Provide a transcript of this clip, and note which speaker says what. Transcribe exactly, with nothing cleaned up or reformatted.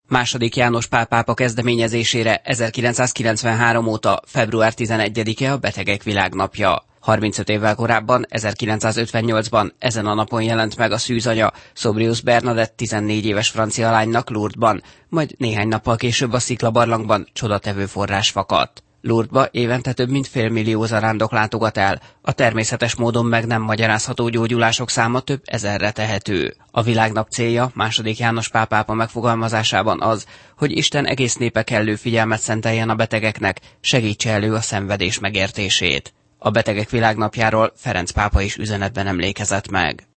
Speaker 1: Második János Pál pápa kezdeményezésére ezerkilencszázkilencvenhárom óta február tizenegyedike a Betegek Világnapja. harmincöt évvel korábban, ezerkilencszázötvennyolcban ezen a napon jelent meg a szűzanya Sobrius Bernadett tizennégy éves francia lánynak Lourdesban, majd néhány nappal később a Sziklabarlangban csodatevő forrás fakadt. Lourdesba évente több mint félmillió zarándok látogat el, a természetes módon meg nem magyarázható gyógyulások száma több ezerre tehető. A világnap célja második János Pál pápa megfogalmazásában az, hogy Isten egész népe kellő figyelmet szenteljen a betegeknek, segítse elő a szenvedés megértését. A Betegek Világnapjáról Ferenc pápa is üzenetben emlékezett meg.